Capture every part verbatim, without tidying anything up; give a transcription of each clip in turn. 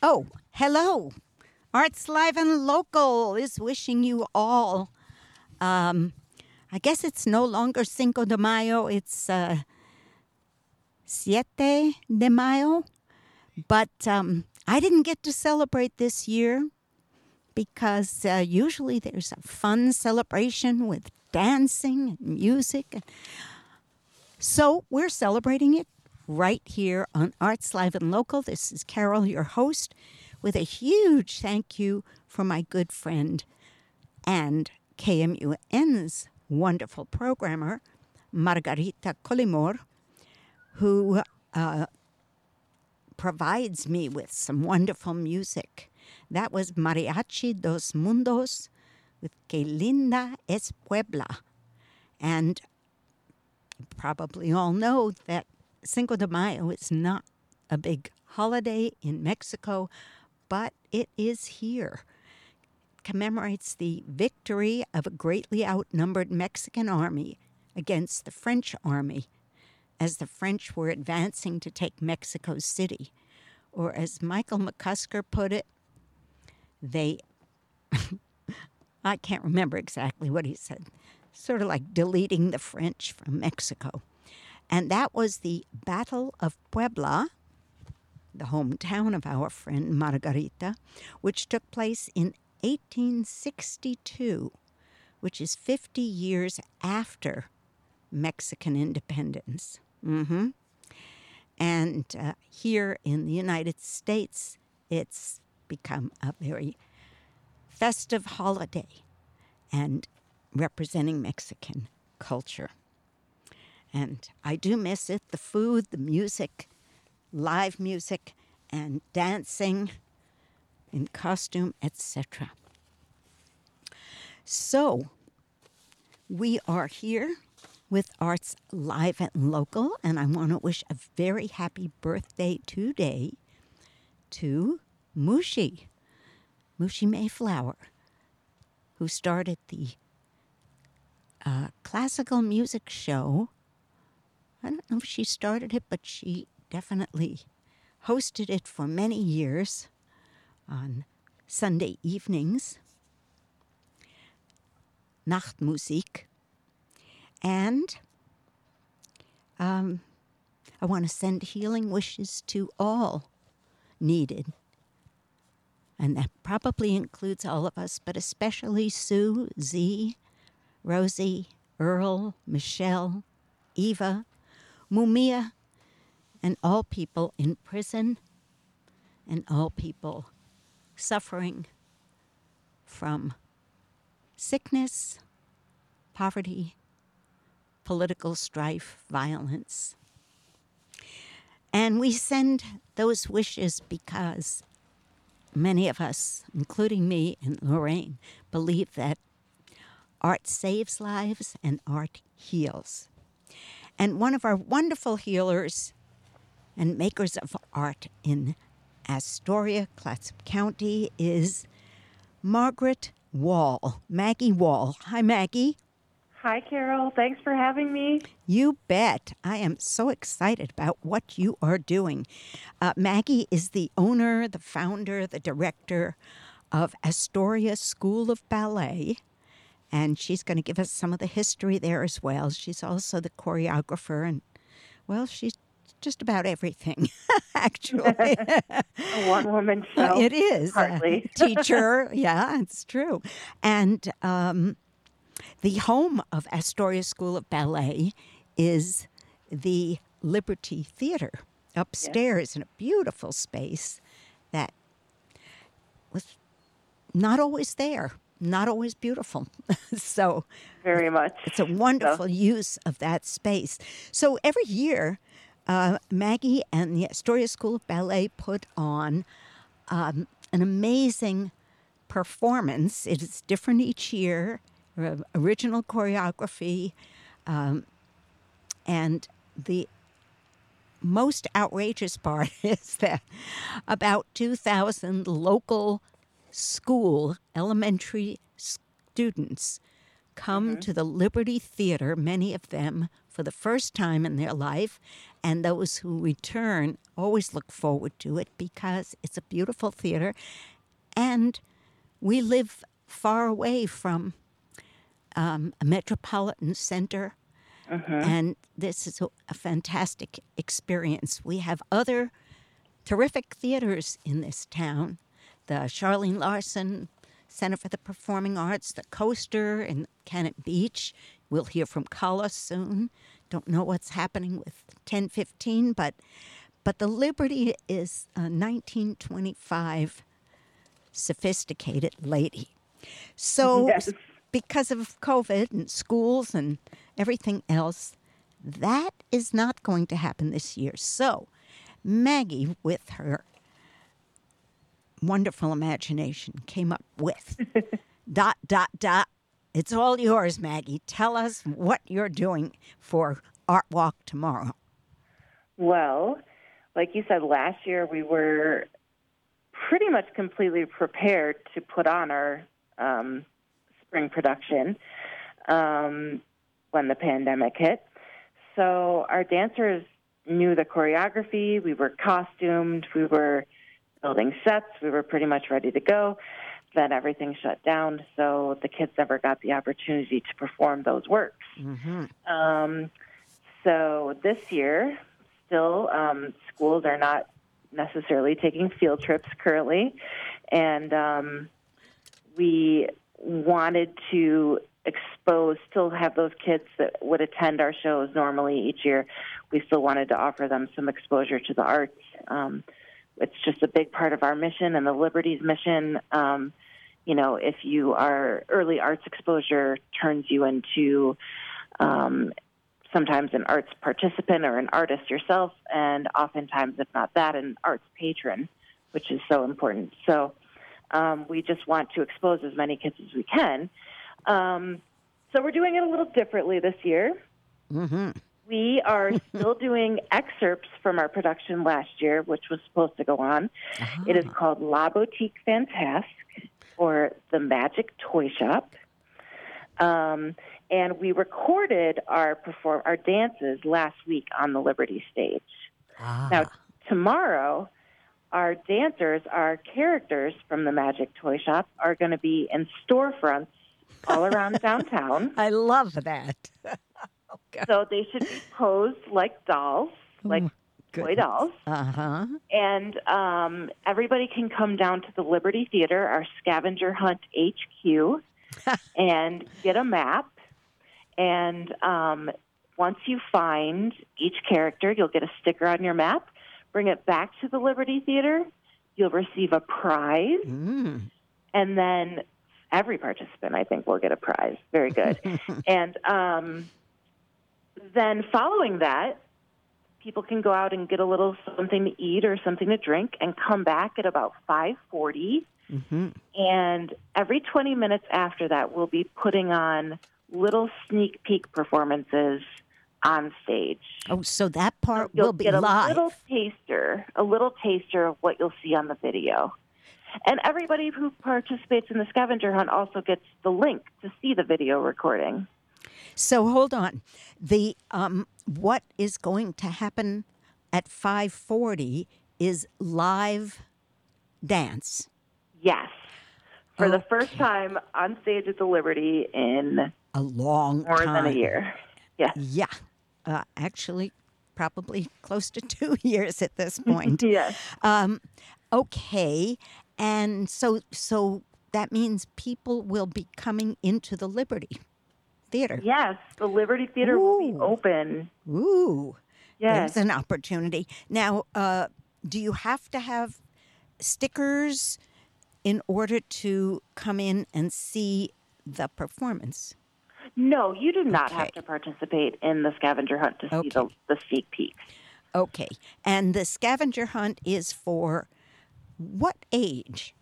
Oh, hello. Arts Live and Local is wishing you all. Um, I guess it's no longer Cinco de Mayo. It's uh, Siete de Mayo. But um, I didn't get to celebrate this year because uh, usually there's a fun celebration with dancing and music. So we're celebrating it right here on Arts Live and Local. This is Carol, your host, with a huge thank you for my good friend and K M U N's wonderful programmer, Margarita Colimor, who uh, provides me with some wonderful music. That was Mariachi Dos Mundos with Que Linda es Puebla. And you probably all know that Cinco de Mayo is not a big holiday in Mexico, but it is here. It commemorates the victory of a greatly outnumbered Mexican army against the French army as the French were advancing to take Mexico City. Or as Michael McCusker put it, they, I can't remember exactly what he said, sort of like deleting the French from Mexico. And that was the Battle of Puebla, the hometown of our friend Margarita, which took place in eighteen sixty-two, which is fifty years after Mexican independence. Mm-hmm. And uh, here in the United States, it's become a very festive holiday and representing Mexican culture. And I do miss it, the food, the music, live music, and dancing in costume, et cetera. So we are here with Arts Live and Local, and I want to wish a very happy birthday today to Mushi, Mushi Mayflower, who started the uh, classical music show. I don't know if she started it, but she definitely hosted it for many years on Sunday evenings. Nachtmusik. And um, I want to send healing wishes to all needed. And that probably includes all of us, but especially Sue, Z, Rosie, Earl, Michelle, Eva, Mumia, and all people in prison, and all people suffering from sickness, poverty, political strife, violence. And we send those wishes because many of us, including me and Lorraine, believe that art saves lives and art heals. And one of our wonderful healers and makers of art in Astoria, Clatsop County is Margaret Wall, Maggie Wall. Hi, Maggie. Hi, Carol. Thanks for having me. You bet. I am so excited about what you are doing. Uh, Maggie is the owner, the founder, the director of Astoria School of Ballet, and she's going to give us some of the history there as well. She's also the choreographer, and, well, she's just about everything, actually. A one-woman show. It is. Hardly. Uh, teacher, yeah, it's true. And um, the home of Astoria School of Ballet is the Liberty Theater upstairs, yes, in a beautiful space that was not always there. Not always beautiful. So very much. It's a wonderful so. use of that space. So every year, uh, Maggie and the Astoria School of Ballet put on um, an amazing performance. It is different each year, uh, original choreography, um, and the most outrageous part is that about two thousand local school elementary students come to the Liberty Theater, many of them for the first time in their life, and those who return always look forward to it because it's a beautiful theater, and we live far away from um, a metropolitan center, and this is a, a fantastic experience. We have other terrific theaters in this town, the Charlene Larson Center for the Performing Arts, the Coaster in Cannon Beach. We'll hear from Kala soon. Don't know what's happening with ten fifteen, but but the Liberty is a nineteen twenty-five sophisticated lady. So Yes. because of COVID and schools and everything else, that is not going to happen this year. So Maggie, with her wonderful imagination, came up with dot, dot, dot. It's all yours, Maggie. Tell us what you're doing for Art Walk tomorrow. Well, like you said, last year we were pretty much completely prepared to put on our um, spring production um, when the pandemic hit. So our dancers knew the choreography. We were costumed. We were building sets. We were pretty much ready to go. Then everything shut down, so the kids never got the opportunity to perform those works. Mm-hmm. Um, so this year, still, um, schools are not necessarily taking field trips currently, and um, we wanted to expose, still have those kids that would attend our shows normally each year. We still wanted to offer them some exposure to the arts. Um, it's just a big part of our mission and the Liberty's mission. Um, you know, if you are early arts exposure turns you into um, sometimes an arts participant or an artist yourself, and oftentimes, if not that, an arts patron, which is so important. So um, we just want to expose as many kids as we can. Um, so we're doing it a little differently this year. Mm-hmm. We are still doing excerpts from our production last year, which was supposed to go on. Uh-huh. It is called La Boutique Fantasque, or The Magic Toy Shop. Um, and we recorded our perform our dances last week on the Liberty stage. Ah. Now, tomorrow, our dancers, our characters from the Magic Toy Shop, are going to be in storefronts all around downtown. I love that. Okay. So they should be posed like dolls, like Good. toy dolls. Uh-huh. And um, everybody can come down to the Liberty Theater, our scavenger hunt H Q, and get a map. And um, once you find each character, you'll get a sticker on your map. Bring it back to the Liberty Theater. You'll receive a prize. Mm. And then every participant, I think, will get a prize. Very good. and um, then following that, people can go out and get a little something to eat or something to drink and come back at about five forty. Mm-hmm. And every twenty minutes after that, we'll be putting on little sneak peek performances on stage. Oh, so that part You'll will be get a live. little taster, a little taster of what you'll see on the video. And everybody who participates in the scavenger hunt also gets the link to see the video recording. So hold on. The um, what is going to happen at five forty is live dance. Yes. For the Okay. first time on stage at the Liberty in A long more time. than a year. Yes. Yeah. Uh, actually, probably close to two years at this point. Yes. Um, okay. And so, so that means people will be coming into the Liberty Theater. Yes. The Liberty Theater will be Ooh. open. Ooh. Yes. There's an opportunity. Now, uh, do you have to have stickers in order to come in and see the performance? No, you do not Okay. have to participate in the scavenger hunt to see Okay. the, the sneak peeks. Okay. And the scavenger hunt is for what age?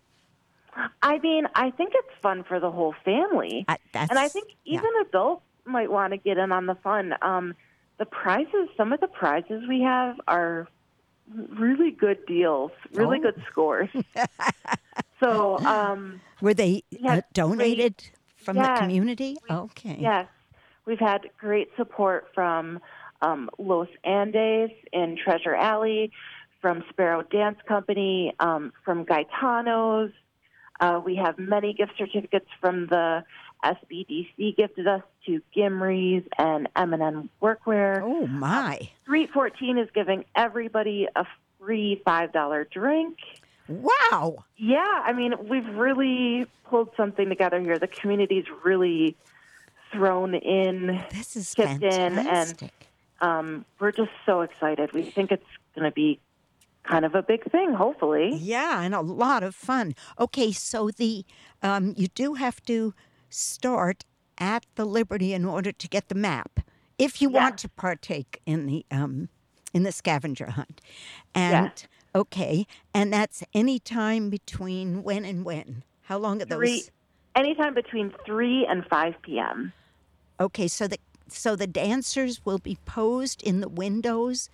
I mean, I think it's fun for the whole family. I, that's, and I think yeah. even adults might want to get in on the fun. Um, the prizes, some of the prizes we have are really good deals, really Oh. good scores. so, um, Were they Yeah, uh, donated from the Yes. community? Okay. Yes. We've had great support from um, Los Andes in Treasure Alley, from Sparrow Dance Company, um, from Gaetano's. Uh, we have many gift certificates from the S B D C gifted us to Gimri's and M and N Workwear. Oh, my. Street fourteen is giving everybody a free five dollar drink. Wow. Yeah, I mean, we've really pulled something together here. The community's really thrown in, This is chipped in, and fantastic. um, we're just so excited. We think it's going to be kind of a big thing, hopefully. Yeah, and a lot of fun. Okay, so the um, you do have to start at the Liberty in order to get the map if you Yeah. want to partake in the um, in the scavenger hunt. And Yes. okay, and that's any time between when and when? How long are Three, those? anytime between three and five p.m. Okay, so the so the dancers will be posed in the windows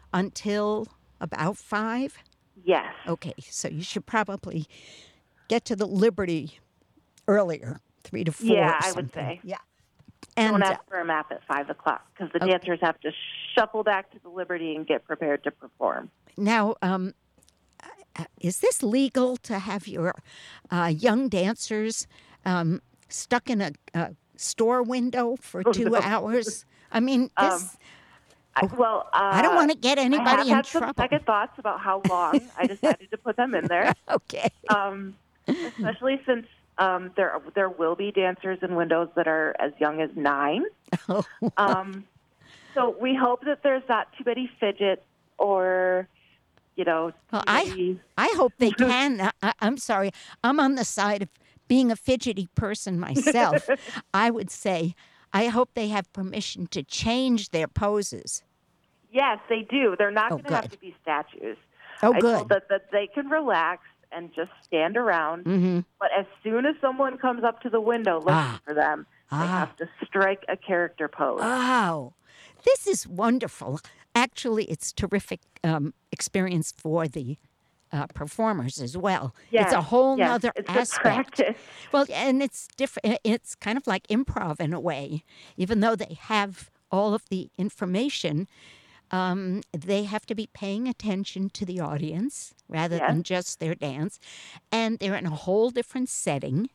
until about five? Yes. Okay, so you should probably get to the Liberty earlier, three to four. Yeah, or I would something. say. Yeah. Don't And uh, ask for a map at five o'clock because the Okay. dancers have to shuffle back to the Liberty and get prepared to perform. now, um, uh, is this legal to have your uh, young dancers um, stuck in a, a store window for Oh, two no. hours? I mean, Um, this. I, well, uh, I don't want to get I have anybody in had some trouble. second thoughts about how long I decided to put them in there, Okay. um, especially since um, there there will be dancers in windows that are as young as nine. Oh. Um, so we hope that there's not too many fidgets or, you know, Well, too I many- I hope they can. I, I- I'm sorry. I'm on the side of being a fidgety person myself. I would say I hope they have permission to change their poses. Yes, they do. They're not Oh, going to have good. to be statues. Oh, I good. told that, that they can relax and just stand around. Mm-hmm. But as soon as someone comes up to the window looking Ah. for them, they Ah. have to strike a character pose. Oh, this is wonderful. Actually, it's terrific um, experience for the uh, performers as well. it's a Yes, whole yes, nother it's good aspect. practice. Well, and it's different. It's kind of like improv in a way. Even though they have all of the information, um, they have to be paying attention to the audience rather Yes. than just their dance. And they're in a whole different setting.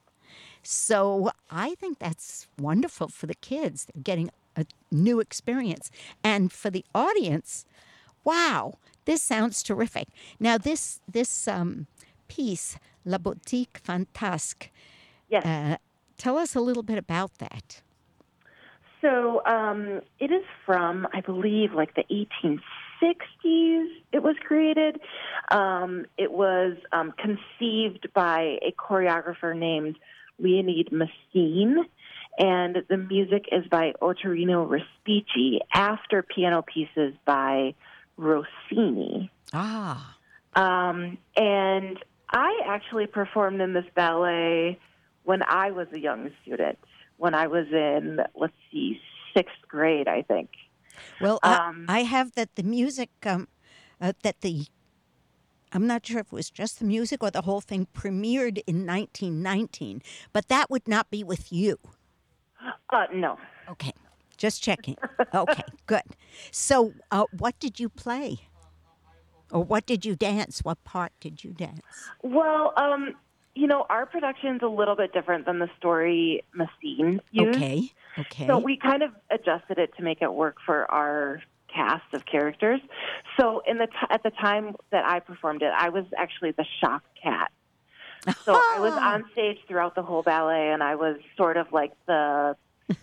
So I think that's wonderful for the kids. They're getting a new experience. And for the audience, wow, this sounds terrific. Now, this this um, piece, La Boutique Fantasque, Yes. uh, tell us a little bit about that. So um, it is from, I believe, like the eighteen sixties it was created. Um, it was um, conceived by a choreographer named Leonid Messine, and the music is by Ottorino Respighi after piano pieces by Rossini. Ah, Um, and I actually performed in this ballet when I was a young student, when I was in, let's see, sixth grade, I think. well, I- Um, I have that the music, um, uh, that the, I'm not sure if it was just the music or the whole thing premiered in nineteen nineteen, but that would not be with you. Uh, no. Okay, just checking. Okay, good. So, uh, what did you play? Or what did you dance? What part did you dance? Well, um, you know, our production's a little bit different than the story Messine used. Okay, okay. So we kind of adjusted it to make it work for our cast of characters. So in the t- at the time that I performed it, I was actually the shock cat. So I was on stage throughout the whole ballet, and I was sort of like the,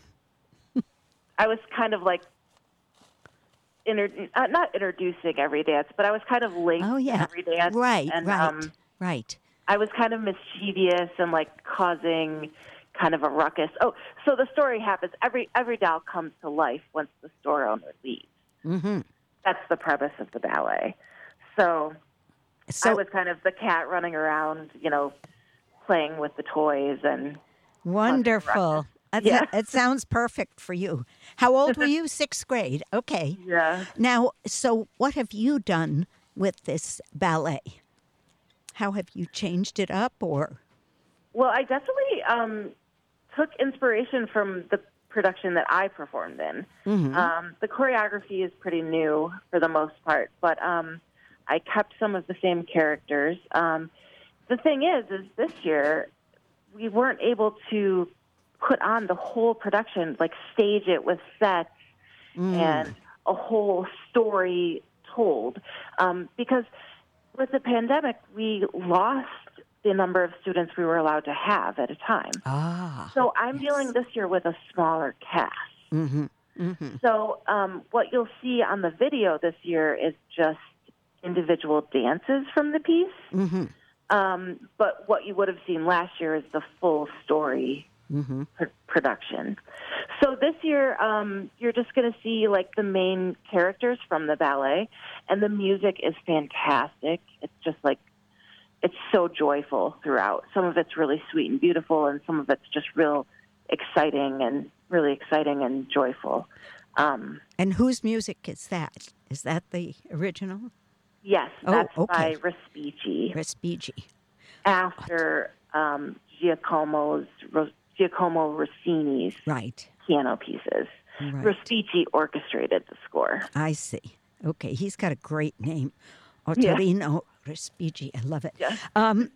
I was kind of like, inter- uh, not introducing every dance, but I was kind of linked Oh, yeah. to every dance. Right, and, right, Um, right. I was kind of mischievous and like causing kind of a ruckus. Oh, so the story happens. Every every doll comes to life once the store owner leaves. Mm-hmm. That's the premise of the ballet. So, So I was kind of the cat running around, you know, playing with the toys and wonderful. That's Yeah. it sounds perfect for you. How old were you? Sixth grade. Okay. yeah. Now, so what have you done with this ballet? How have you changed it up or? Well, I definitely um, took inspiration from the production that I performed in. Mm-hmm. Um, the choreography is pretty new for the most part, but um, I kept some of the same characters. Um, the thing is, is this year we weren't able to put on the whole production, like stage it with sets Mm. and a whole story told, um, because with the pandemic, we lost the number of students we were allowed to have at a time. Ah. So I'm yes. dealing this year with a smaller cast. Mm-hmm. Mm-hmm. So um, what you'll see on the video this year is just individual dances from the piece. Mm-hmm. Um, but what you would have seen last year is the full story Mm-hmm. pr- production. So this year, um, you're just going to see like the main characters from the ballet, and the music is fantastic. It's just like, it's so joyful throughout. Some of it's really sweet and beautiful, and some of it's just real exciting and really exciting and joyful. Um, And whose music is that? Is that the original? yes, Oh, that's okay. by Respighi. Respighi. After um, Giacomo's Giacomo Rossini's Right. piano pieces. Right. Respighi orchestrated the score. I see. Okay, he's got a great name. Yeah. Ottorino Respighi. I love it. Yeah. Um,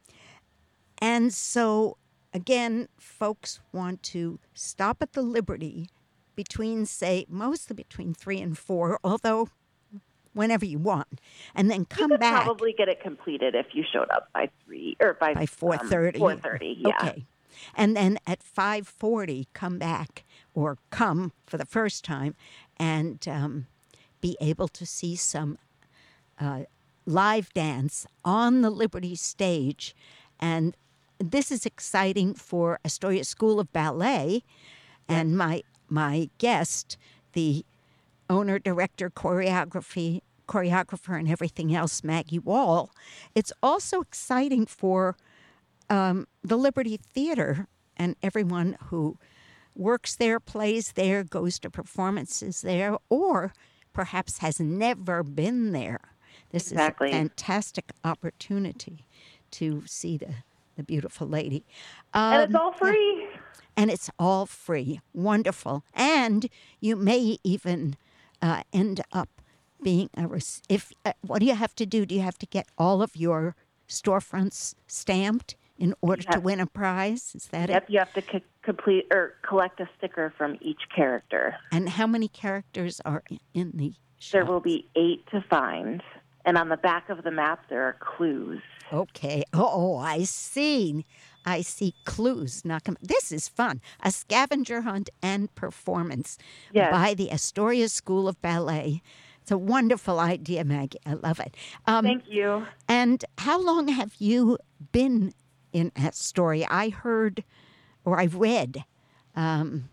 and so, again, folks want to stop at the Liberty between, say, mostly between three and four, although whenever you want, and then come you could back. Probably get it completed if you showed up by three or by By four thirty. Um, Four thirty. Yeah. Okay. And then at five forty, come back or come for the first time and um, be able to see some uh, live dance on the Liberty stage. And this is exciting for Astoria School of Ballet. And my my guest, the owner, director, choreography, choreographer, and everything else, Maggie Wall. It's also exciting for um, the Liberty Theater and everyone who works there, plays there, goes to performances there, or perhaps has never been there. This Exactly. is a fantastic opportunity to see the, the beautiful lady. Um, And it's all free. And it's all free. Wonderful. And you may even uh, end up being a... Res- if uh, what do you have to do? Do you have to get all of your storefronts stamped in order to Yep. win a prize? Is that Yep, it? you have to c- complete or collect a sticker from each character. And how many characters are in- in the show? There will be eight to find, and on the back of the map there are clues. Okay. Oh, I see. I see clues. Not com- this is fun. A scavenger hunt and performance Yes. by the Astoria School of Ballet. It's a wonderful idea, Maggie. I love it. Um, Thank you. And how long have you been in Astoria? I heard, or I read, um,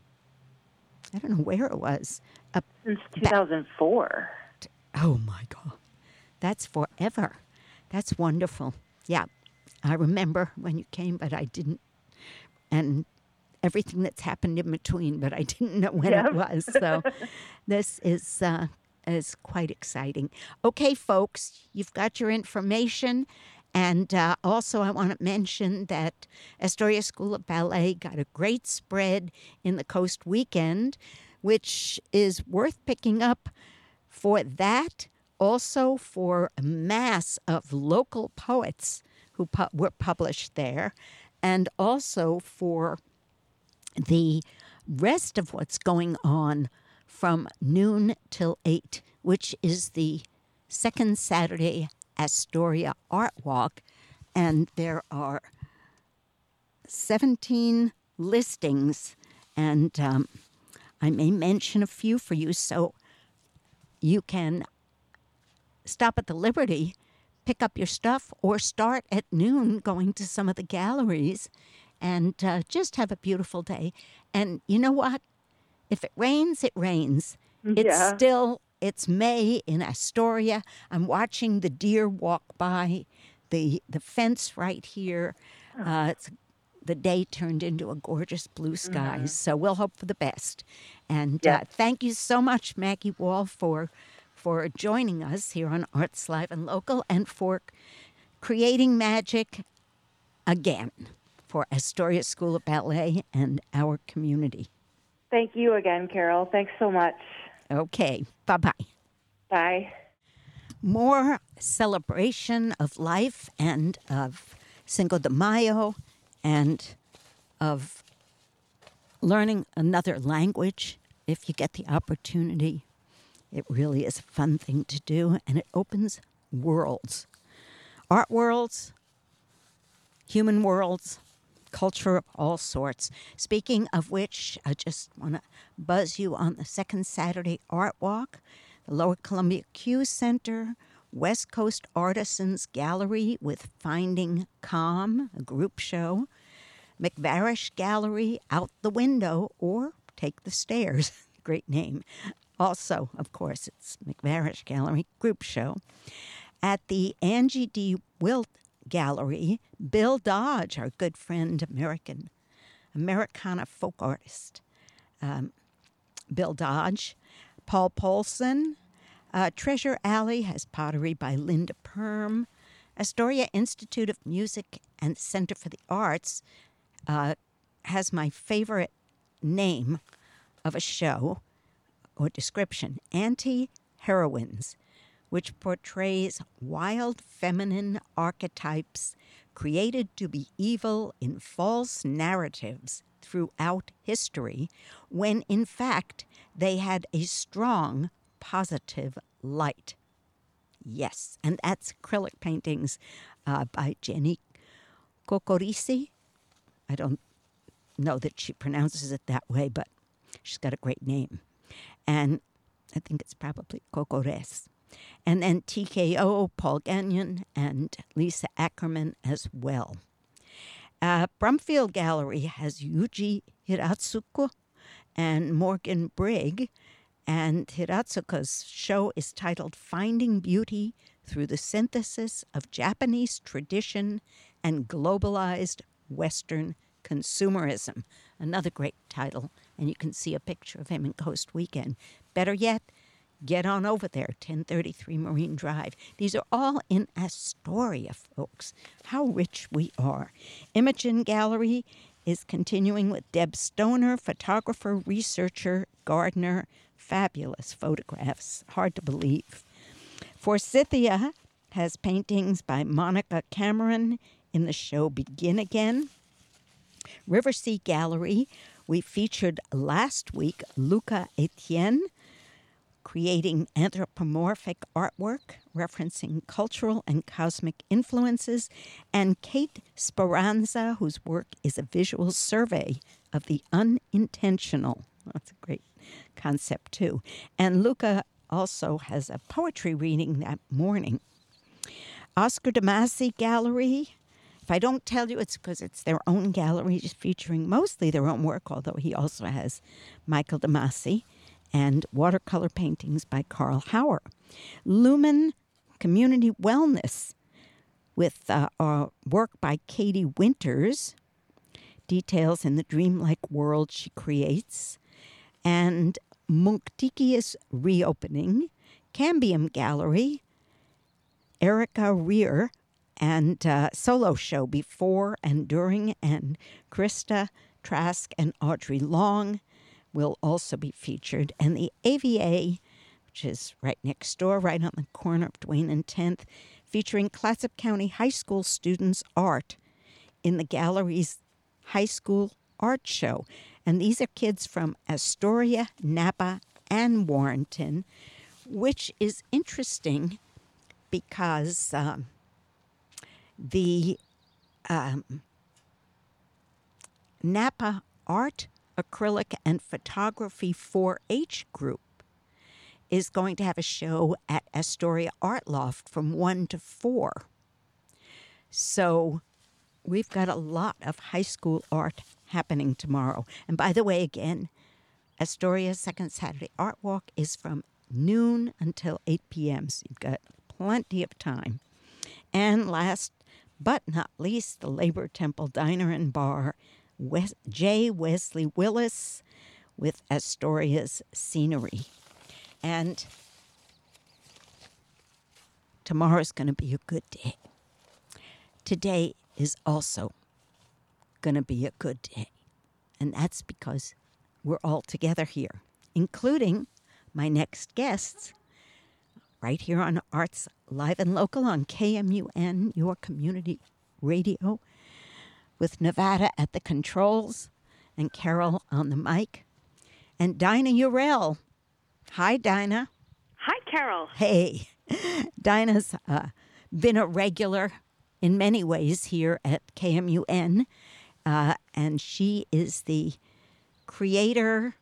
I don't know where it was. Uh, Since two thousand four. oh, my God. That's forever. That's wonderful. Yeah. I remember when you came, but I didn't. And everything that's happened in between, but I didn't know when Yeah. it was. So this is uh, is quite exciting. Okay, folks, you've got your information. And uh, also, I want to mention that Astoria School of Ballet got a great spread in the Coast Weekend, which is worth picking up for that. Also, for a mass of local poets who pu- were published there, and also for the rest of what's going on from noon till eight, which is the second Saturday Astoria Art Walk. And there are seventeen listings, and um, I may mention a few for you so you can stop at the Liberty, pick up your stuff, or start at noon going to some of the galleries and uh, just have a beautiful day. And you know what? If it rains, it rains. It's Yeah. still, it's May in Astoria. I'm watching the deer walk by the the fence right here. Uh, it's, the day turned into a gorgeous blue sky. So we'll hope for the best. And Yeah. uh, thank you so much, Maggie Wall, for for joining us here on Arts Live and Local and for creating magic again. for Astoria School of Ballet and our community. Thank you again, Carol. Thanks so much. Okay, bye-bye. Bye. More celebration of life and of Cinco de Mayo and of learning another language if you get the opportunity. It really is a fun thing to do, and it opens worlds. Art worlds, human worlds, culture of all sorts. Speaking of which, I just want to buzz you on the second Saturday Art Walk, the Lower Columbia Q Center, West Coast Artisans Gallery with Finding Calm, a group show, McVarish Gallery, Out the Window, or Take the Stairs, great name. Also, of course, it's McVarish Gallery, group show. At the Angie D. Wilt Gallery, Bill Dodge, our good friend, American, Americana folk artist, um, Bill Dodge, Paul Polson. Uh, Treasure Alley has pottery by Linda Perm. Astoria Institute of Music and Center for the Arts uh, has my favorite name of a show or description, Anti-Heroines, which portrays wild feminine archetypes created to be evil in false narratives throughout history, when in fact they had a strong positive light. Yes, and that's acrylic paintings uh, by Jenny Kokorisi. I don't know that she pronounces it that way, but she's got a great name. And I think it's probably Kokores. And then T K O, Paul Gagnon, and Lisa Ackerman as well. Uh, Brumfield Gallery has Yuji Hiratsuko and Morgan Brigg, and Hiratsuko's show is titled Finding Beauty Through the Synthesis of Japanese Tradition and Globalized Western Consumerism. Another great title, and you can see a picture of him in Coast Weekend. Better yet, get on over there, ten thirty-three Marine Drive. These are all in Astoria, folks. How rich we are. Imogen Gallery is continuing with Deb Stoner, photographer, researcher, gardener. Fabulous photographs. Hard to believe. Forsythia has paintings by Monica Cameron in the show Begin Again. Riversea Gallery, we featured last week Luca Etienne, creating anthropomorphic artwork referencing cultural and cosmic influences, and Kate Speranza, whose work is a visual survey of the unintentional. That's a great concept, too. And Luca also has a poetry reading that morning. Oscar Damasi Gallery. If I don't tell you, it's because it's their own gallery, just featuring mostly their own work, although he also has Michael Damasi, and watercolor paintings by Carl Hauer. Lumen Community Wellness with uh, uh, work by Katie Winters, details in the dreamlike world she creates, and Munktiki's reopening, Cambium Gallery, Erica Rear, and uh, solo show before and during, and Krista Trask and Audrey Long will also be featured. And the A V A, which is right next door, right on the corner of Duane and tenth, featuring Clatsop County High School students' art in the gallery's high school art show. And these are kids from Astoria, Napa, and Warrenton, which is interesting because um, the um, Napa Art, Acrylic, and Photography four H group is going to have a show at Astoria Art Loft from one to four. So we've got a lot of high school art happening tomorrow. And by the way, again, Astoria's Second Saturday Art Walk is from noon until eight p.m., so you've got plenty of time. And last but not least, the Labor Temple Diner and Bar, West, J. Wesley Willis with Astoria's Scenery. And tomorrow's going to be a good day. Today is also going to be a good day. And that's because we're all together here, including my next guests, right here on Arts Live and Local on K M U N, your community radio, with Nevada at the controls and Carol on the mic, and Dinah Urell. Hi, Dinah. Hi, Carol. Hey. Dinah's uh, been a regular in many ways here at K M U N, uh, and she is the creator,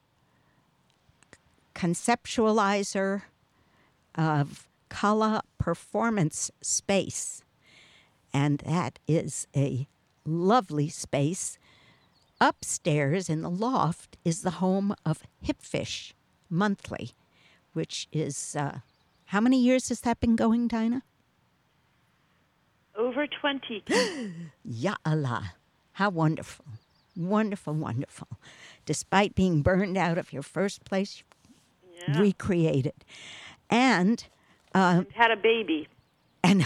conceptualizer of Kala Performance Space. And that is a lovely space. Upstairs in the loft is the home of Hipfish Monthly, which is, uh, how many years has that been going, Dinah? Over twenty. Ya Allah. How wonderful. Wonderful, wonderful. Despite being burned out of your first place, Yeah. recreated. And uh, And had a baby. and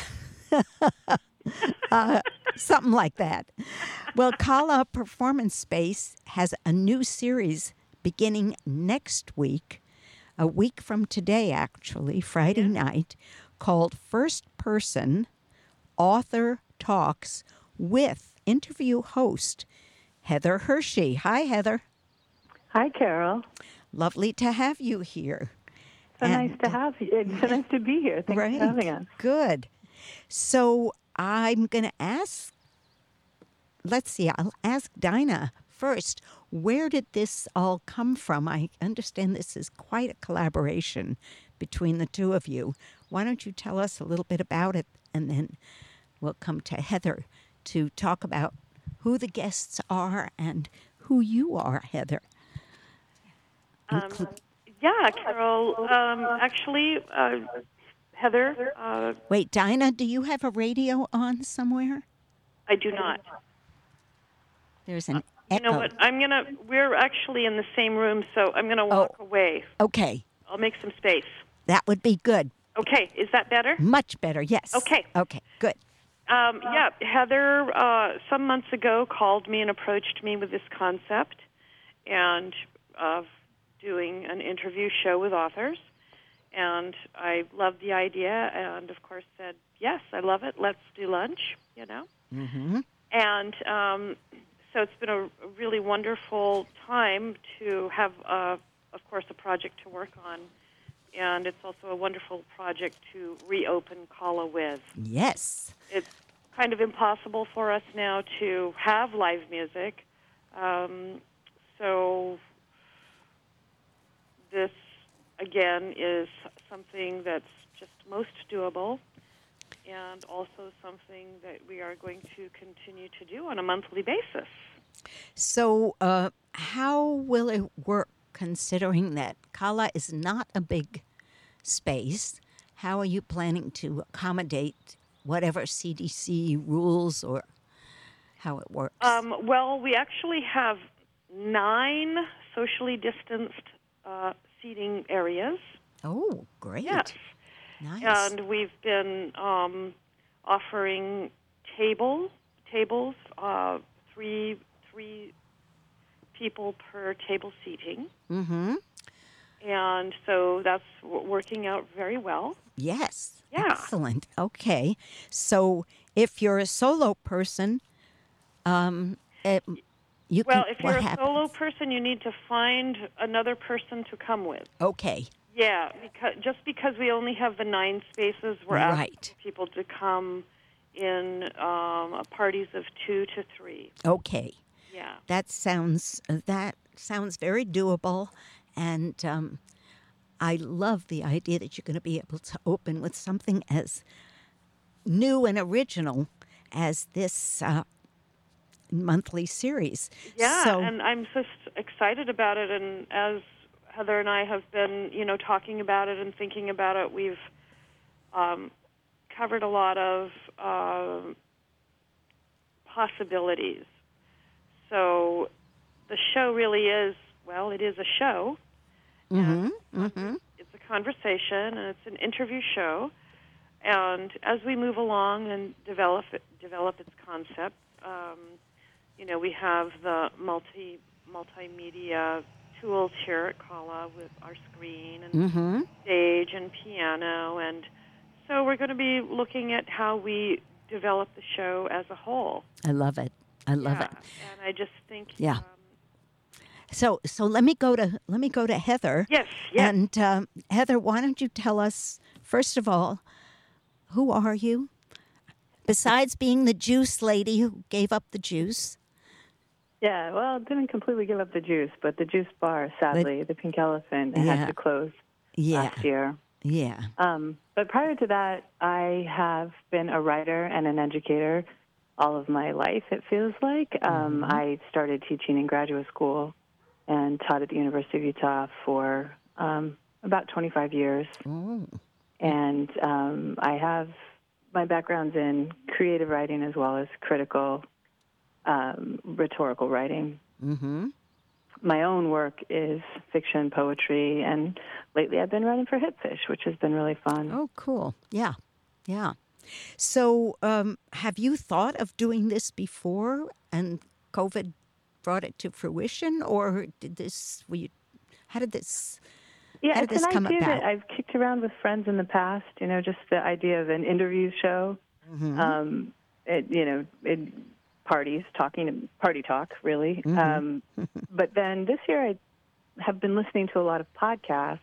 uh, something like that. Well, Kala Performance Space has a new series beginning next week, a week from today, actually, Friday night, called First Person Author Talks with interview host Heather Hershey. Hi, Heather. Hi, Carol. Lovely to have you here. So And- nice to have you. It's so nice to be here. Thanks right. for having us. Good. So I'm going to ask, let's see, I'll ask Dinah first. Where did this all come from? I understand this is quite a collaboration between the two of you. Why don't you tell us a little bit about it, and then we'll come to Heather to talk about who the guests are and who you are, Heather. Um, Inclu- yeah, Carol. Um, actually, uh, Heather, uh, Wait, Dinah, do you have a radio on somewhere? I do not. There's an You echo. know what? I'm gonna. We're actually in the same room, so I'm gonna walk away. Okay, I'll make some space. that would be good. Okay, is that better? Much better, yes. Okay. Okay, good. Um, yeah, Heather, uh, some months ago, called me and approached me with this concept and of doing an interview show with authors. And I loved the idea and, of course, said, yes, I love it. Let's do lunch, you know. Mm-hmm. And um, so it's been a really wonderful time to have, uh, of course, a project to work on. And it's also a wonderful project to reopen Kala with. Yes. It's kind of impossible for us now to have live music. Um, so this, again, is something that's just most doable and also something that we are going to continue to do on a monthly basis. So, uh, how will it work, considering that Kala is not a big space? How are you planning to accommodate whatever C D C rules or how it works? Um, well, we actually have nine socially distanced uh, seating areas. oh, great. Yes. Nice. And we've been um, offering table tables, uh, three three people per table seating, mm-hmm. and so that's w- working out very well. Yes. Yeah. Excellent. Okay. So, if you're a solo person, um, it, you Well, can. if you're what a happens? solo person, you need to find another person to come with. Okay. Yeah, because just because we only have the nine spaces, we're asking Right. people to come in um, parties of two to three. Okay. Yeah. That sounds that sounds very doable, and um, I love the idea that you're going to be able to open with something as new and original as this uh, monthly series. Yeah, So, and I'm just excited about it. And as Heather and I have been, you know, talking about it and thinking about it, we've um, covered a lot of uh, possibilities. So the show really is, well, it is a show. mm-hmm, mm-hmm. It's a conversation, and it's an interview show. And as we move along and develop it, develop its concept, um, you know, we have the multi multimedia tools here at Kala with our screen and Mm-hmm. stage and piano, and so we're going to be looking at how we develop the show as a whole. I love it. I love yeah. it. And I just think, Yeah. um, So, so let me go to let me go to Heather. yes, yes. And um, Heather, why don't you tell us first of all, who are you? Besides being the juice lady who gave up the juice. Yeah, well, didn't completely give up the juice, but the juice bar, sadly, the Pink Elephant, Yeah. had to close Yeah. last year. Yeah. Um, but prior to that, I have been a writer and an educator all of my life, it feels like. Um, Mm-hmm. I started teaching in graduate school and taught at the University of Utah for um, about twenty-five years. Oh. And um, I have my background's in creative writing as well as critical, um, rhetorical writing. Mm-hmm. My own work is fiction, poetry, and lately I've been writing for Hipfish, which has been really fun. Oh, cool. Yeah. Yeah. So, um, have you thought of doing this before and COVID brought it to fruition, or did this, were you, how did this, Yeah, how did it's this an come idea about? that I've kicked around with friends in the past, you know, just the idea of an interview show, Mm-hmm. um, it, you know, it, parties, talking, party talk, really. Mm-hmm. Um, but then this year I have been listening to a lot of podcasts,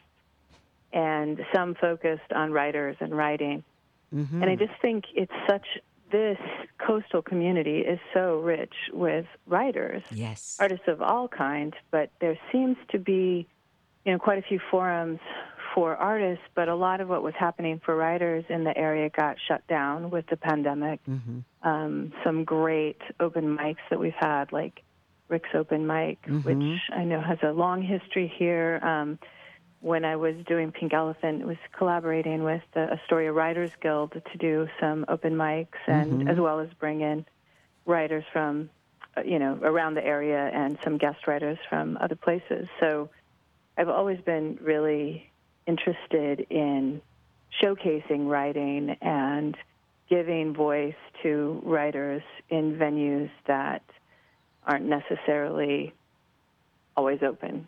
and some focused on writers and writing. Mm-hmm. And I just think it's such, this coastal community is so rich with writers, Yes. artists of all kinds, but there seems to be, you know, quite a few forums for artists, but a lot of what was happening for writers in the area got shut down with the pandemic. Mm-hmm. Um, some great open mics that we've had, like Rick's Open Mic, Mhm. which I know has a long history here. Um, when I was doing Pink Elephant, it was collaborating with the Astoria Writers Guild to do some open mics, and Mhm. as well as bring in writers from, uh, you know, around the area and some guest writers from other places. So I've always been really interested in showcasing writing and giving voice to writers in venues that aren't necessarily always open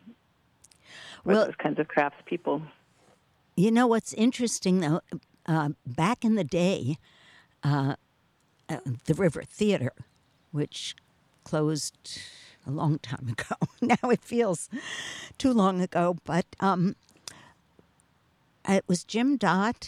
for Well- those kinds of craftspeople. You know what's interesting, though? Uh, back in the day, uh, uh, the River Theater, which closed a long time ago. Now it feels too long ago, but um, it was Jim Dott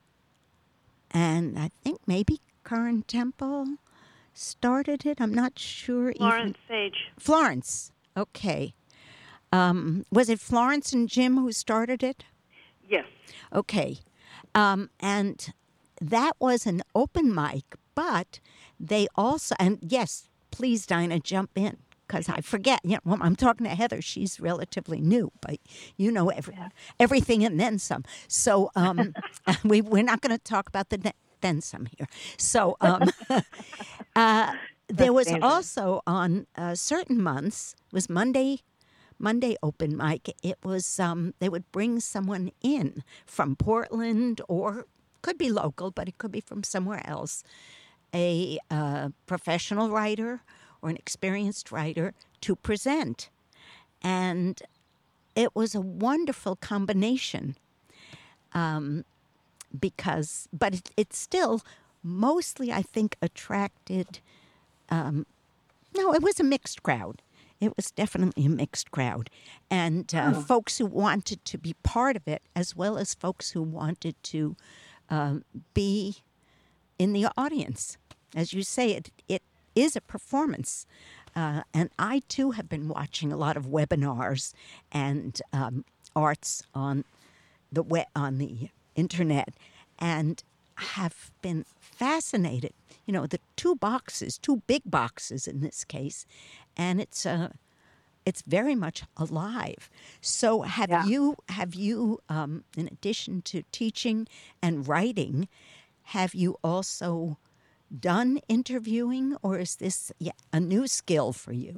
and I think maybe Curran Temple started it. I'm not sure. Florence Even. Sage. Florence. Okay. Um, was it Florence and Jim who started it? Yes. Okay. Um, and that was an open mic, but they also, and yes, please, Dinah, jump in, because I forget. You know, when I'm talking to Heather, she's relatively new, but you know every, Yeah. everything and then some. So um, we, we're not going to talk about the ne- then some here. So um, uh, there was dangerous. also on uh, certain months, was Monday, Monday open mic, it was, um, they would bring someone in from Portland, or could be local, but it could be from somewhere else, a uh, professional writer or an experienced writer to present. And it was a wonderful combination um, because, but it, it still mostly, I think, attracted, um, no, it was a mixed crowd. It was definitely a mixed crowd. And uh, Oh. folks who wanted to be part of it, as well as folks who wanted to um, be in the audience. As you say, it, it is a performance. Uh, and I, too, have been watching a lot of webinars and um, arts on the we- on the internet, and have been fascinated. You know, the two boxes, two big boxes in this case, and it's uh, it's very much alive. So, have Yeah. you have you, um, in addition to teaching and writing, have you also done interviewing, or is this yeah, a new skill for you?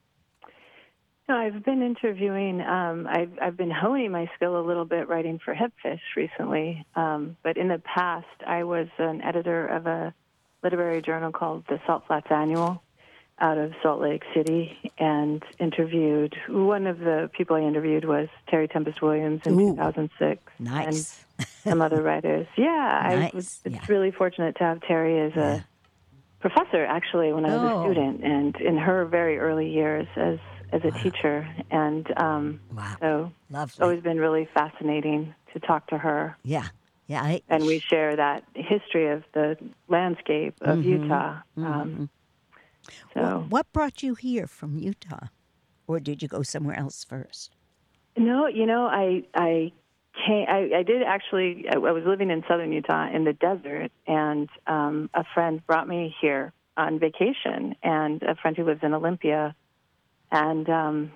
No, I've been interviewing. Um, I've, I've been honing my skill a little bit writing for Hipfish recently. Um, but in the past, I was an editor of a literary journal called the Salt Flats Annual, out of Salt Lake City and interviewed. One of the people I interviewed was Terry Tempest Williams in Ooh, two thousand six. nice. And some other writers. Yeah, Nice, I was it's yeah. really fortunate to have Terry as Yeah. a professor, actually, when I was Oh. a student, and in her very early years as as a teacher. And um, Wow. so it's Lovely. always been really fascinating to talk to her. Yeah. Yeah. I, And we share that history of the landscape of Mm-hmm. Utah. Um, so, Wh- what brought you here from Utah? Or did you go somewhere else first? no, you know, I I came. I, I did actually. I, I was living in southern Utah in the desert, and um, a friend brought me here on vacation, and a friend who lives in Olympia, and um,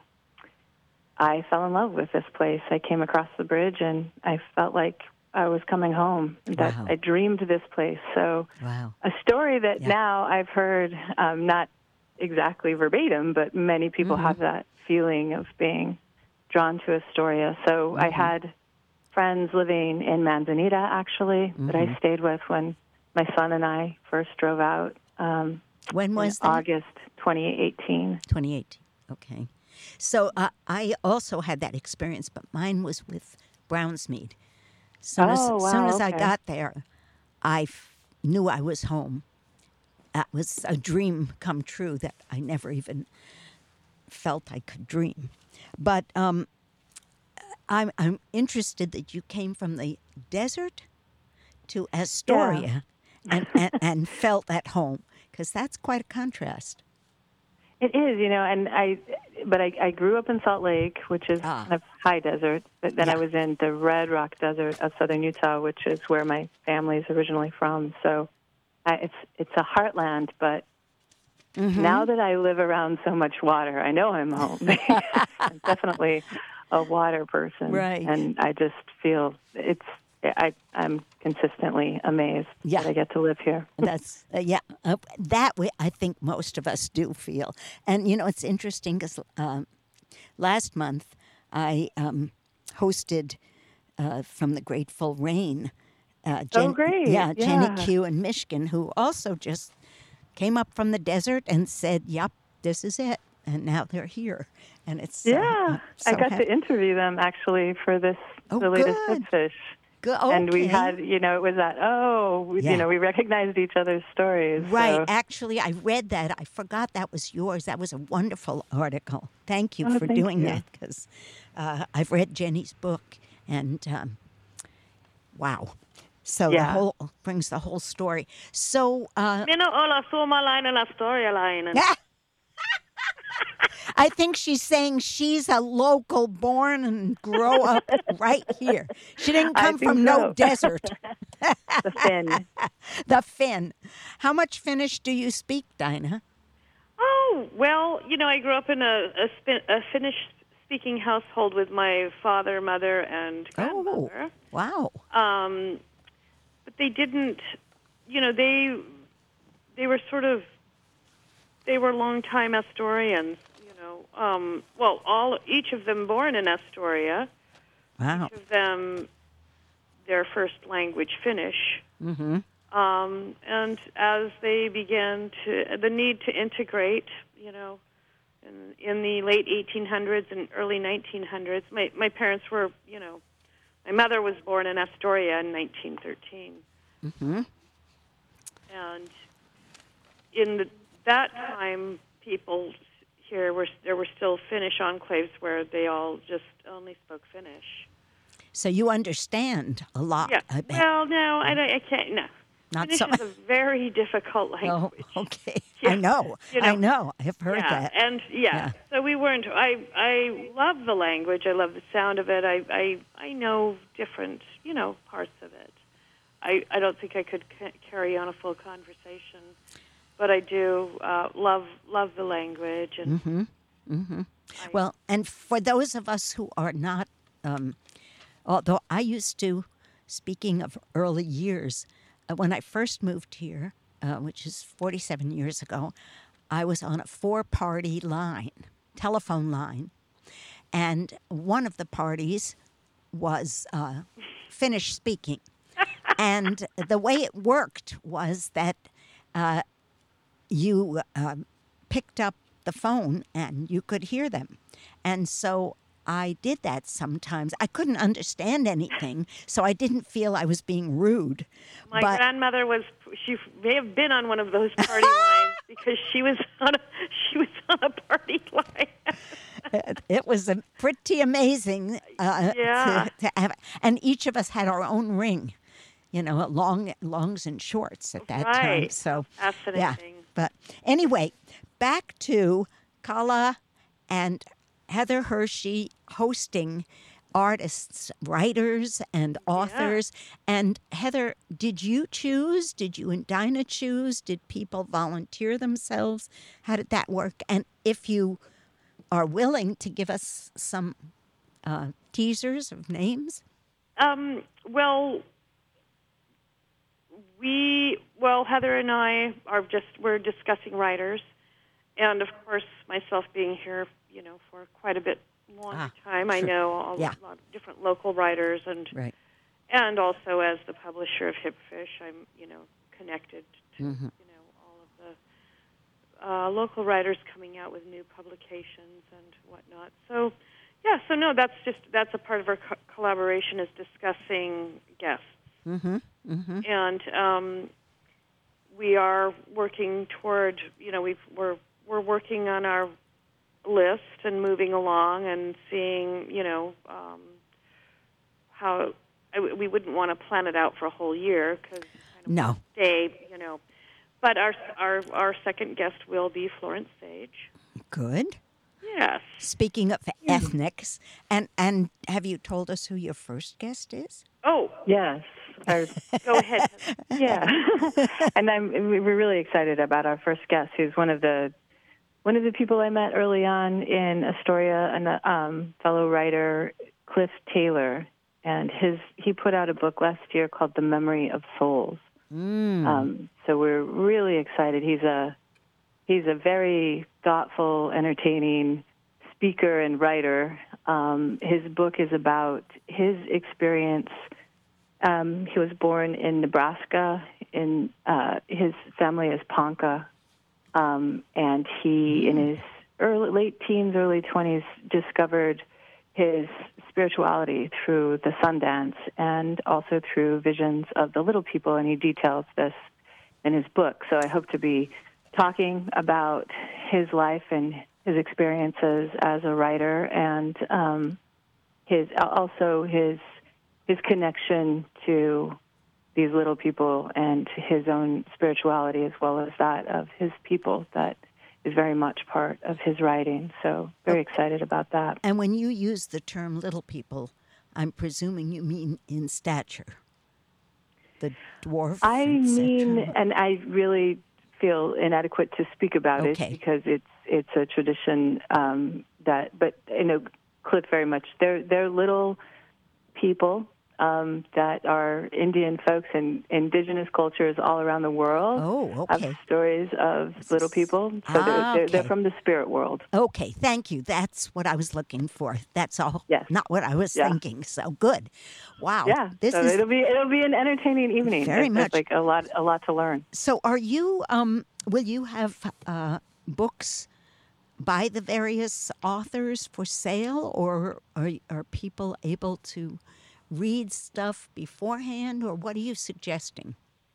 I fell in love with this place. I came across the bridge, and I felt like I was coming home. That Wow. I dreamed this place. So Wow. a story that Yeah. now I've heard, um, not exactly verbatim, but many people Mm-hmm. have that feeling of being drawn to Astoria. So I Mm-hmm. had friends living in Manzanita, actually, that Mm-hmm. I stayed with when my son and I first drove out um, When in was that? August twenty eighteen. twenty eighteen. Okay. So uh, I also had that experience, but mine was with Brownsmead. Soon as, Oh, wow, soon as I okay. got there, I f- knew I was home. That was a dream come true that I never even felt I could dream. But um, I'm, I'm interested that you came from the desert to Astoria and, and, and felt at home, because that's quite a contrast. It is, you know, and I, but I, I grew up in Salt Lake, which is Ah. kind of high desert. But then I Yeah. was in the Red Rock Desert of southern Utah, which is where my family's originally from. So I, it's it's a heartland. But Mm-hmm. now that I live around so much water, I know I'm home. I'm definitely a water person, Right. And I just feel it's. I I'm consistently amazed Yeah. that I get to live here. That's uh, yeah. Uh, that way, I think most of us do feel. And you know, it's interesting because um, last month I um, hosted uh, from the Grateful Rain. Uh, Oh, great. Yeah, Jenny Yeah. Q in Michigan, who also just came up from the desert and said, "Yep, this is it." And now they're here, and it's uh, Yeah, I'm so I got happy. to interview them actually for this Oh, the latest good. Fish. Good. And we okay. had, you know, it was that, oh, we- Yeah. you know, we recognized each other's stories. Right. So. Actually, I read that. I forgot that was yours. That was a wonderful article. Thank you Oh, for thank doing you. that, because uh, I've read Jenny's book, and um, wow. So the Yeah. whole brings the whole story. So uh, Minä olla suomalainen astorialainen. I think she's saying she's a local, born and grow up right here. She didn't I come think from no so. desert. The Finn. The Finn. How much Finnish do you speak, Dinah? Oh, well, you know, I grew up in a, a, spin, a Finnish-speaking household with my father, mother, and Oh, grandmother. wow. Um, but they didn't, you know, they they were sort of, they were longtime Astorians, you know. Um, well, all each of them born in Astoria. Wow. Each of them, their first language Finnish. Mm-hmm. Um, and as they began to, the need to integrate, you know, in, in the late eighteen hundreds and early nineteen hundreds, my, my parents were, you know, my mother was born in Astoria in nineteen thirteen. Mm-hmm. And in the, that time, people here were, there were still Finnish enclaves where they all just only spoke Finnish. So you understand a lot. Yeah. I bet. Well, no, I, don't, I can't, no. Not Finnish so. is a very difficult language. Oh, okay. Yeah. I know. You know, I know. I've heard yeah, that. and yeah, Yeah. so we weren't. I I love the language. I love the sound of it. I I I know different, you know, parts of it. I I don't think I could ca- carry on a full conversation, but I do uh, love love the language. And Mm-hmm. Mm-hmm. Well, and for those of us who are not, um, although I used to, speaking of early years, uh, when I first moved here, uh, which is forty-seven years ago, I was on a four-party line, telephone line, and one of the parties was uh, Finnish speaking. And the way it worked was that uh, you uh, picked up the phone and you could hear them. And so I did that sometimes. I couldn't understand anything, so I didn't feel I was being rude. My but grandmother was, she may have been on one of those party lines because she was on a, she was on a party line. it was a pretty amazing. Uh, Yeah. To, to have, and each of us had our own ring, you know, long, longs and shorts at that time. Right. So, Fascinating. yeah. But anyway, back to Kala and Heather Hershey hosting artists, writers, and authors. And Heather, did you choose? Did you and Dinah choose? Did people volunteer themselves? How did that work? And if you are willing to give us some uh, teasers of names? Um, well, we, well, Heather and I are just, we're discussing writers. And, of course, myself being here, you know, for quite a bit longer Ah, time, I sure. know a Yeah. lot of different local writers. And Right. and also as the publisher of Hipfish, I'm, you know, connected to, Mhm. you know, all of the uh, local writers coming out with new publications and whatnot. So, yeah, so no, that's just, that's a part of our co- collaboration is discussing guests. Mm-hmm. Mm-hmm. And um, we are working toward, you know, we've, we're we're working on our list and moving along and seeing, you know, um, how I, we wouldn't want to plan it out for a whole year because No. stay, you know. But our our our second guest will be Florence Sage. Good. Yes. Speaking of ethnics, and, and have you told us who your first guest is? Oh, Yes. Our, go ahead. yeah. And I'm we're really excited about our first guest, who's one of the one of the people I met early on in Astoria, a um, fellow writer, Cliff Taylor, and his he put out a book last year called The Memory of Souls. Mm. Um, so we're really excited. He's a he's a very thoughtful, entertaining speaker and writer. Um, his book is about his experience. Um, he was born in Nebraska. In uh, his family is Ponca, um, and he, in his early, late teens, early twenties, discovered his spirituality through the Sundance and also through visions of the little people, and he details this in his book. So I hope to be talking about his life and his experiences as a writer, and um, his also his his connection to these little people and his own spirituality, as well as that of his people, that is very much part of his writing. So very excited about that. And when you use the term little people, I'm presuming you mean in stature. The dwarf. I et mean, cetera. and I really feel inadequate to speak about Okay. it because it's it's a tradition um, that, but you know, Cliff very much. They're they're little people um, that are Indian folks and indigenous cultures all around the world. Oh, Have okay. stories of little people. So Ah, they're, they're, they're okay. from the spirit world. Okay, thank you. That's what I was looking for. That's all. Yes. Not what I was Yeah. thinking. So good. Wow. Yeah, This so is it'll be it'll be an entertaining evening. Very It's- much. It's like a lot a lot to learn. So are you um will you have uh books by the various authors for sale, or are are people able to read stuff beforehand, or what are you suggesting?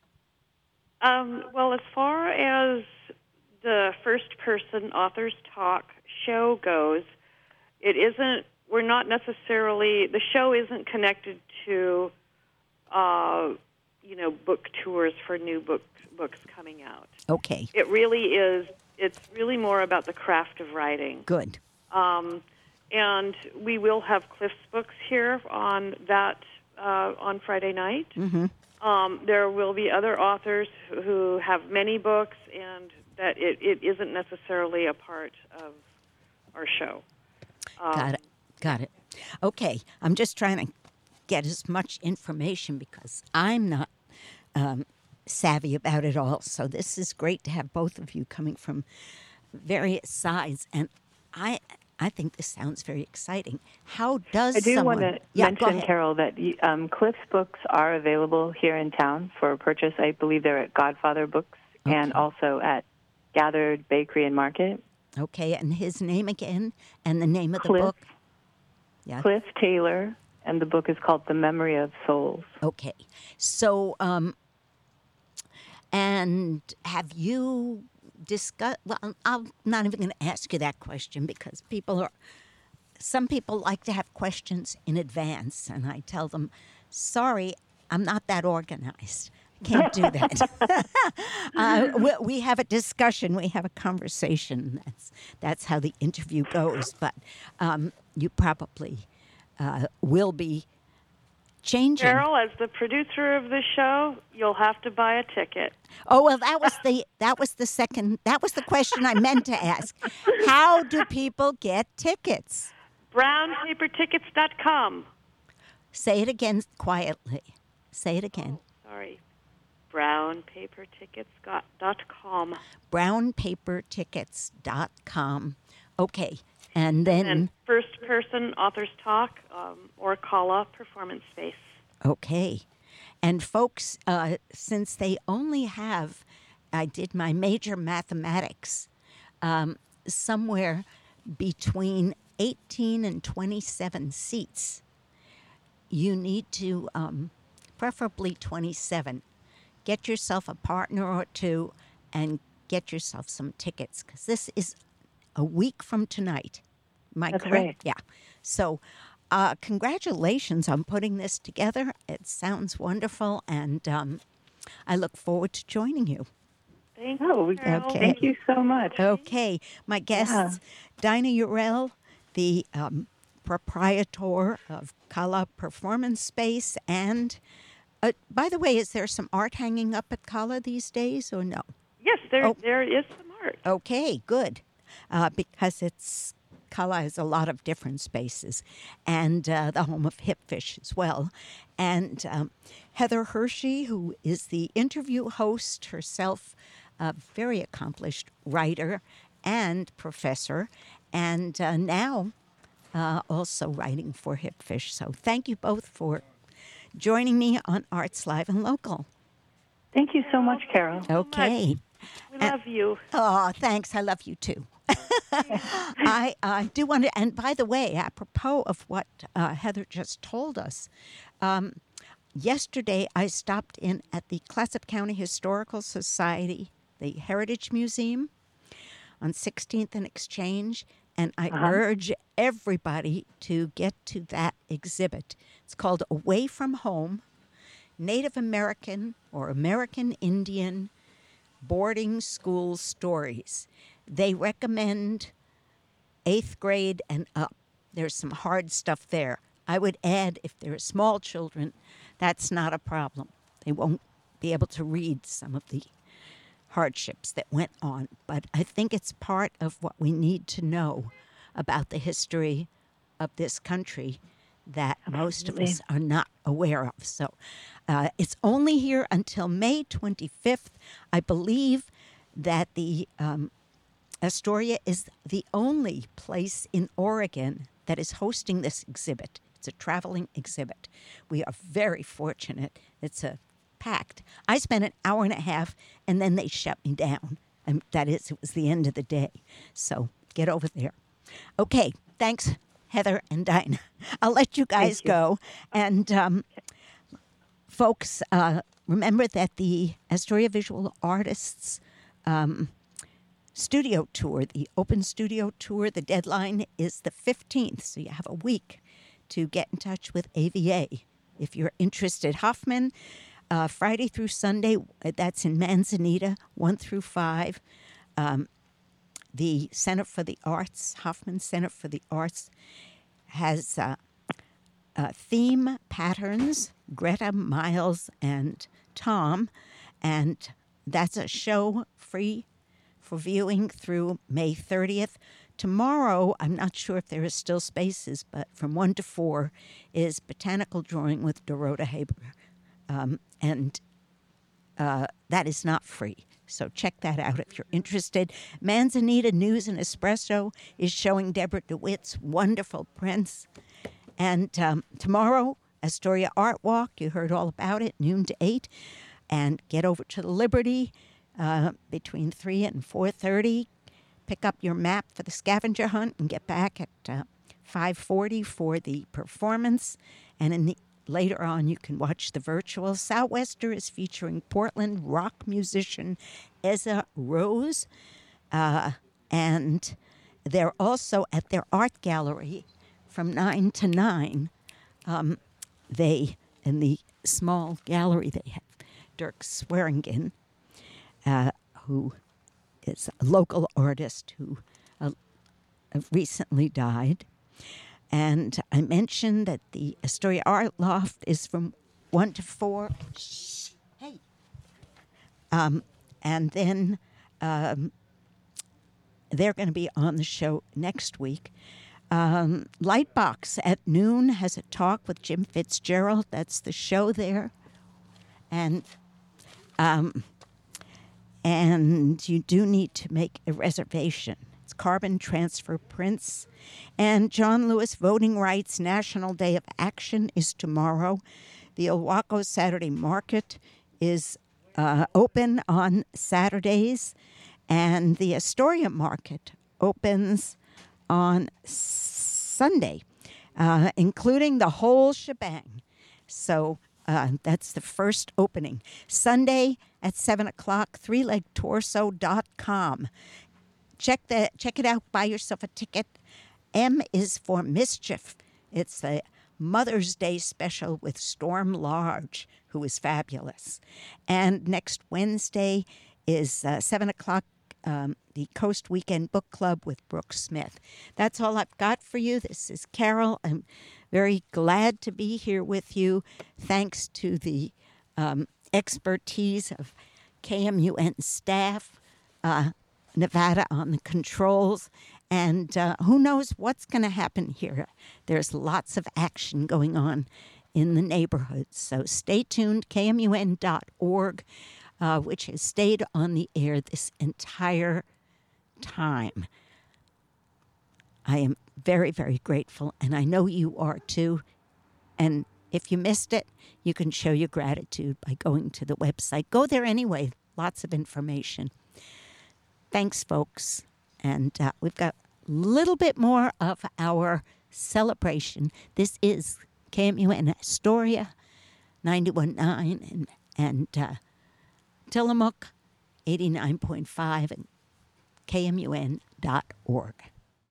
Um, well, as far as the first-person authors talk show goes, it isn't. We're not necessarily. The show isn't connected to, uh, you know, book tours for new book books coming out. Okay, It really is. It's really more about the craft of writing. good. Um, and we will have Cliff's books here on that uh, on Friday night. Mm-hmm. Um, there will be other authors who have many books, and that it, it isn't necessarily a part of our show. Um, Got it. Got it. Okay, I'm just trying to get as much information because I'm not um, savvy about it all. So this is great to have both of you coming from various sides, and I I think this sounds very exciting. How does I do someone? want to Yeah, go mention, ahead. Carol, that um, Cliff's books are available here in town for purchase. I believe they're at Godfather Books and Okay. also at Gathered Bakery and Market. Okay, and his name again, and the name of the Cliff. book? Yeah. Cliff Taylor, and the book is called The Memory of Souls. Okay, so, um, and have you discussed, well, I'm not even going to ask you that question because people are, some people like to have questions in advance, and I tell them, sorry, I'm not that organized. Can't do that. uh, we, we have a discussion. We have a conversation. That's that's how the interview goes. But um, you probably uh, will be changing. Carol, as the producer of the show, you'll have to buy a ticket. Oh well, that was the that was the second. That was the question I meant to ask. How do people get tickets? brown paper tickets dot com. Say it again quietly. Say it again. Oh, sorry. brown paper tickets dot com. brown paper tickets dot com. Okay. And then... And First Person Authors Talk um, or Kala Performance Space. Okay. And folks, uh, since they only have, I did my major mathematics, um, somewhere between eighteen and twenty-seven seats, you need to, um, preferably twenty-seven, get yourself a partner or two and get yourself some tickets because this is a week from tonight. Am I That's correct? right. Yeah. So uh, congratulations on putting this together. It sounds wonderful, and um, I look forward to joining you. Thank Oh, you, Carol. Okay. Thank you so much. Okay. My guests, Yeah. Dinah Urell, the um, proprietor of Kala Performance Space, and uh, by the way, is there some art hanging up at Kala these days or no? Yes, there Oh. there is some art. Okay, good. Uh, because it's Kala has a lot of different spaces, and uh, the home of Hipfish as well. And um, Heather Hershey, who is the interview host herself, a very accomplished writer and professor, and uh, now uh, also writing for Hipfish. So thank you both for joining me on Arts Live and Local. Thank you so much, Carol. Okay. We And- love you. Oh, thanks. I love you too. I uh, do want to, and by the way, apropos of what uh, Heather just told us, um, yesterday I stopped in at the Clatsop County Historical Society, the Heritage Museum on sixteenth and Exchange, and I Uh-huh. urge everybody to get to that exhibit. It's called Away from Home, Native American or American Indian Boarding School Stories. They recommend eighth grade and up. There's some hard stuff there. I would add, if there are small children, that's not a problem. They won't be able to read some of the hardships that went on. But I think it's part of what we need to know about the history of this country that most of us are not aware of. So uh, it's only here until May twenty-fifth. I believe that the um, Astoria is the only place in Oregon that is hosting this exhibit. It's a traveling exhibit. We are very fortunate. It's a packed. I spent an hour and a half, and then they shut me down. And that is, it was the end of the day. So get over there. Okay, thanks, Heather and Dinah. I'll let you guys you. go. And um, folks, uh, remember that the Astoria Visual Artists um, studio tour, the open studio tour, the deadline is the fifteenth, so you have a week to get in touch with A V A if you're interested. Hoffman, uh, Friday through Sunday, that's in Manzanita, one through five. Um, the Center for the Arts, Hoffman Center for the Arts, has uh, uh, theme patterns, Greta, Miles, and Tom, and that's a show free for viewing through May thirtieth. Tomorrow, I'm not sure if there are still spaces, but from one to four is Botanical Drawing with Dorota Haber. Um, and uh, that is not free. So check that out if you're interested. Manzanita News and Espresso is showing Deborah DeWitt's wonderful prints. And um, tomorrow, Astoria Art Walk, you heard all about it, noon to eight. And get over to the Liberty uh, between three and four thirty. Pick up your map for the scavenger hunt and get back at uh, five forty for the performance. And in the, later on, you can watch the virtual. Southwester is featuring Portland rock musician Ezra Rose. Uh, and they're also at their art gallery from nine to nine. Um, they, in the small gallery, they have Dirk Swearingen, uh, who is a local artist who uh, recently died. And I mentioned that the Astoria Art Loft is from one to four. Shh, hey. Um, and then um, they're going to be on the show next week. Um, Lightbox at noon has a talk with Jim Fitzgerald. That's the show there. And um, and you do need to make a reservation. It's Carbon Transfer Prints. And John Lewis Voting Rights National Day of Action is tomorrow. The Ilwaco Saturday Market is uh, open on Saturdays. And the Astoria Market opens on Sunday, uh, including the whole shebang. So uh, that's the first opening. Sunday at seven o'clock, three leg torso dot com. Check, the, check it out. Buy yourself a ticket. M is for Mischief. It's the Mother's Day special with Storm Large, who is fabulous. And next Wednesday is uh, seven o'clock, um, the Coast Weekend Book Club with Brooke Smith. That's all I've got for you. This is Carol. I'm very glad to be here with you. Thanks to the um, expertise of K M U N staff, uh, Nevada on the controls, and uh, who knows what's going to happen here. There's lots of action going on in the neighborhood. So stay tuned, K M U N dot org, uh, which has stayed on the air this entire time. I am very, very grateful, and I know you are too. And if you missed it, you can show your gratitude by going to the website. Go there anyway. Lots of information. Thanks, folks. And uh, we've got a little bit more of our celebration. This is K M U N Astoria, ninety-one point nine, and, and uh, Tillamook, eighty-nine point five, and K M U N dot org.